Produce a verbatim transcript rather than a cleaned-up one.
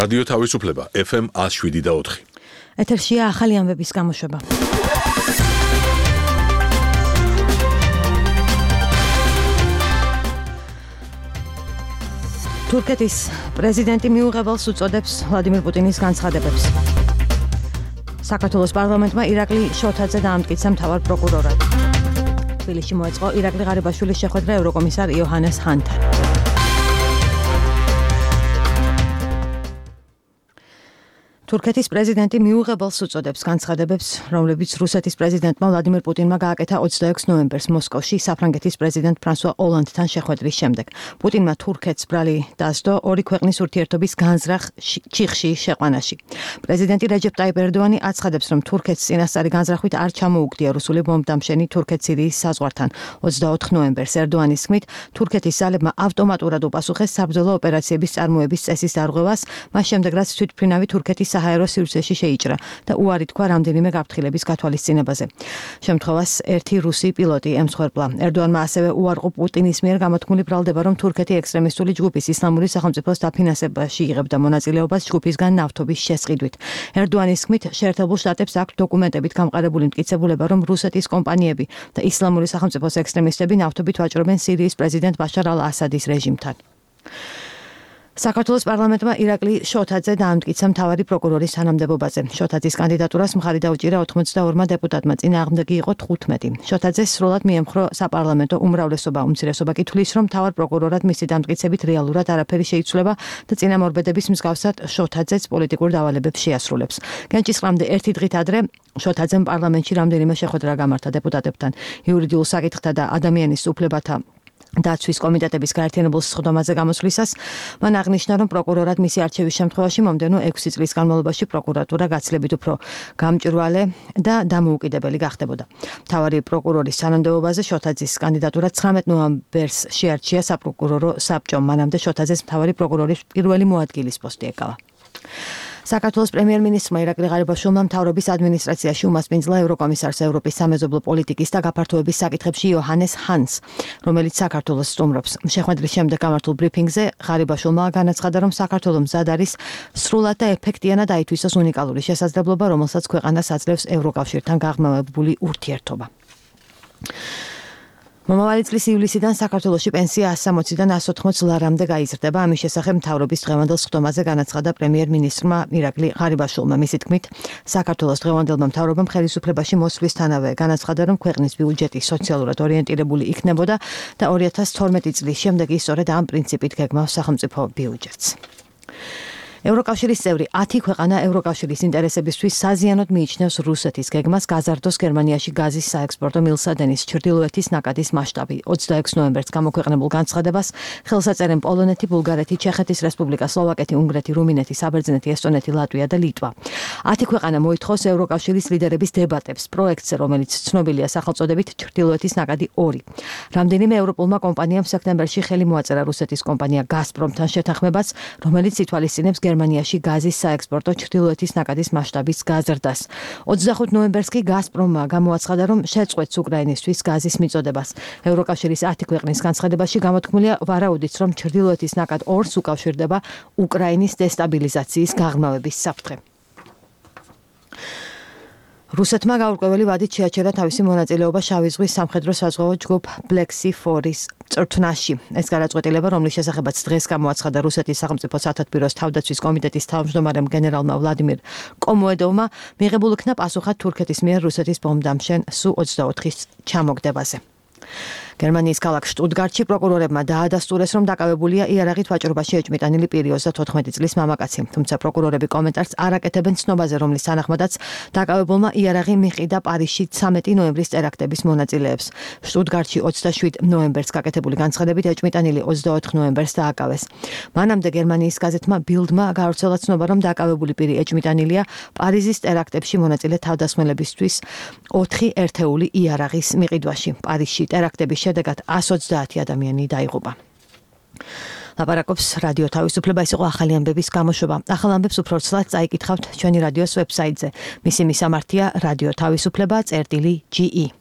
რადიო თავისუფლება ეფ ემ one oh seven და four. ეთერშია ახალი ამბების გამოშვება. თურქეთის პრეზიდენტი მიუღებელს უწოდებს ვლადიმერ პუტინის განცხადებებს. საქართველოს პარლამენტმა ირაკლი შოთაძე დაამტკიცა მთავარ პროკურორად. თბილისში მოეწყო ირაკლი ღარიბაშვილის შეხვედრა ევროკომისარ იოჰანეს ჰანთან. თურქეთის პრეზიდენტი მიუღებელს უწოდებს განცხადებებს, რომლებიც რუსეთის პრეზიდენტმა ვლადიმერ პუტინმა გააკეთა twenty-six ნოემბერს მოსკოვში საფრანგეთის პრეზიდენტ ფრანსუა ოლანდთან შეხვედრის შემდეგ. პუტინმა თურქეთს ბრალი დასდო ორი ქვეყნის ურთიერთობის განზრახ ჩიხში შეყვანაში. პრეზიდენტი რეჯეპ ტაიპ ერდოანი აცხადებს, რომ თურქეთს წინასწარი განზრახვით არ ჩამოუგდია რუსული ბომბდამშენი თურქეთ-სირიის საზღვართან. twenty-four ნოემბერს ერდოანის თქმით, თურქეთის ძალებმა ავტომატურად უპასუხეს საბრძოლო ოპერაციების წარმოების წესის დარღვევას, მას შემდეგ რაც თვითმფრინავი თურქეთის საჰაერო სივრცეში შეიჭრა და უარი თქვა რამდენიმე გაფრთხილების გათვალისწინებაზე. შემთხვევას ერთი რუსი პილოტი ემსხვერპლა. ერდოანმა ასევე უარყო პუტინის მიერ გამოთქმული ბრალდება, რომ თურქეთი ექსტრემისტული ჯგუფის ისლამური სახელმწიფოს დაფინანსებაში იღებდა მონაწილეობას ჯგუფისგან ნავთობის შესყიდვით. ერდოანის თქმით, შეერთებულ შტატებს აქვს დოკუმენტებით გამყარებული მტკიცებულება, რომ რუსეთის კომპანიები და ისლამური სახელმწიფოს ექსტრემისტები ნავთობით ვაჭრობენ სირიის პრეზიდენტ ბაშარ ალ-ასადის რეჟიმთან. საქართველოს პარლამენტმა ირაკლი შოთაძე დაამტკიცა მთავარი პროკურორის თანამდებობაზე. შოთაძის კანდიდატურას მხარი დაუჭირა ოცდაორმა დეპუტატმა, წინააღმდეგი იყო თხუთმეტი. შოთაძე სრულად მიემხრო საპარლამენტო უმრავლესობა. უმცირესობა კი თვლის, რომ მთავარ პროკურორად მისი დამტკიცებით რეალურად არაფერი შეიცვლება და წინამორბედების მსგავსად შოთაძეც პოლიტიკურ დავალებებს შეასრულებს. განჭისყრამდე ერთი დღით ადრე შოთაძემ პარლამენტში რამდენიმე შეხვედრა გამართა დეპუტატებთან. იურიდიულ საკითხთა და ადამიანის უფლებათა დაცვის კომიტეტების გაერთიანებულ სხდომაზე გამოსვლისას მან აღნიშნა, რომ პროკურორად მისი არჩევის შემთხვევაში მომდევნო ექვსი წლის განმავლობაში პროკურატურა გაცილებით უფრო გამჭვირვალე და დამოუკიდებელი გახდებოდა. მთავარი პროკურორის თანამდებობაზე შოთაძის კანდიდატურა ცხრამეტ ნოემბერს შეარჩია საპროკურორო საბჭომ, მანამდე შოთაძეს მთავარი პროკურორის პირველი მოადგილის პოსტი ეკავა. საქართველოს პრემიერ-მინისტრმა ირაკლი ღარიბაშვილმა მთავრობის ადმინისტრაციაში უმასპინძლა ევროკომისარს ევროპის სამეზობლო პოლიტიკის და გაფართოების საკითხებში იოჰანეს ჰანს, რომელიც საქართველოს სტუმრობს. შეხვედრის შემდეგ გამართულ ბრიფინგზე ღარიბაშვილმა განაცხადა, რომ საქართველო მზად არის სრულად და ეფექტიანად აითვისოს უნიკალური შესაძლებლობა, რომელსაც ქვეყანას აძლევს ევროკავშირთან გაღრმავებული ურთიერთობა. მომავალი წლის ივლისიდან საქართველოში პენსია one sixty-დან one eighty ლარამდე გაიზრდება. ამის შესახებ მთავრობის დღევანდელ სხდომაზე განაცხადა პრემიერ-მინისტრმა ირაკლი ღარიბაშვილმა. მისი თქმით, საქართველოს დღევანდელმა მთავრობამ ხელისუფლებაში მოსვლისთანავე განაცხადა, რომ ქვეყნის ბიუჯეტი სოციალურად ორიენტირებული იქნებოდა და two thousand twelve წლის შემდეგ ის სწორედ ამ პრინციპით გეგმავს სახელმწიფო ბიუჯეტს. ევროკავშირის წევრი ათი ქვეყანა ევროკავშირის ინტერესებისთვის საზიანოდ მიიჩნევს რუსეთის გეგმას გაზარდოს გერმანიაში გაზის საექსპორტო მილსადენის ჩრდილოეთის ნაკადის მასშტაბი. twenty-six ნოემბერს გამოქვეყნებულ განცხადებას ხელს აწერენ პოლონეთი, ბულგარეთი, ჩეხეთის რესპუბლიკა, სლოვაკეთი, უნგრეთი, რუმინეთი, საბერძნეთი, ესტონეთი, ლატვია და ლიტვა. ათი ქვეყანა მოითხოვს ევროკავშირის ლიდერების დებატებს პროექტზე, რომელიც ცნობილია სახელწოდებით ჩრდილოეთის ნაკადი two. რამდენიმე ევროპულმა კომპანიამ სექტემბერში ხელი მოაწერა რუსეთის კომპანია გაზპრომთან შეთანხმებას, რომელიც ითვალისწინებს გერმანიაში გაზის საექსპორტო ჩრდილოეთის ნაკადის მასშტაბის გაზრდას. twenty-five ნოემბერს კი გაზპრომმა გამოაცხადა, რომ შეწყვეტს უკრაინისთვის გაზის მიწოდებას. ევროკავშირის ათი ქვეყნის განცხადებაში გამოთქმულია ვარაუდიც, რომ ჩრდილოეთის ნაკად ორს უკავშირდება უკრაინის დესტაბილიზაციის გაღრმავების საფრთხე. რუსეთმა გაურკვეველი ვადით შეაჩერა თავისი მონაწილეობა შავი ზღვის სამხედრო საზღვაო ჯგუფ Black Sea Four-ის წვრთნაში. ეს გადაწყვეტილება, რომლის შესახებაც დღეს გამოაცხადა რუსეთის სახელმწიფო სათათბიროს თავდაცვის კომიტეტის თავმჯდომარემ გენერალმა ვლადიმირ კომოედოვმა, მიღებულ იქნა პასუხად თურქეთის მიერ რუსეთის ბომბდამშენ სუ twenty-four-ის ჩამოგდებაზე. გერმანიის ქალაქ შტუტგარტში პროკურორებმა დაადასტურეს, რომ დაკავებულია იარაღით ვაჭრობაში ეჭმიტანილი პირი ოცდათხუთმეტი წლის მამაკაცი. თუმცა პროკურორები კომენტარს არ აკეთებენ ცნობაზე, რომლის თანახმადაც დაკავებულმა იარაღი მიყიდა პარიზში thirty ნოემბრის ტერაქტების მონაწილეებს. შტუტგარტში twenty-seven ნოემბერს გაკეთებული განცხადებით ეჭმიტანილი twenty-four ნოემბერს დააკავეს. მანამდე გერმანიის გაზეთმა ბილდმა გაავრცელა ცნობა, რომ დაკავებული პირი ეჭმიტანილია პარიზის ტერაქტებში მონაწილე თავდასხმელებისთვის ოთხი ერთეული იარაღის მიყიდვაში. პარიზში ტერაქტების შედეგად one hundred twenty ადამიანი დაიღუპა. ლაპარაკობს რადიო თავისუფლება, ის იყო ახალი ამბების გამოშვება. ახალ ამბებს უფრო ცლად წაიკითხავთ ჩვენი რადიოს ვებსაიტზე. მისი მისამართია რადიო თავისუფლება წერტილი ჯი ი.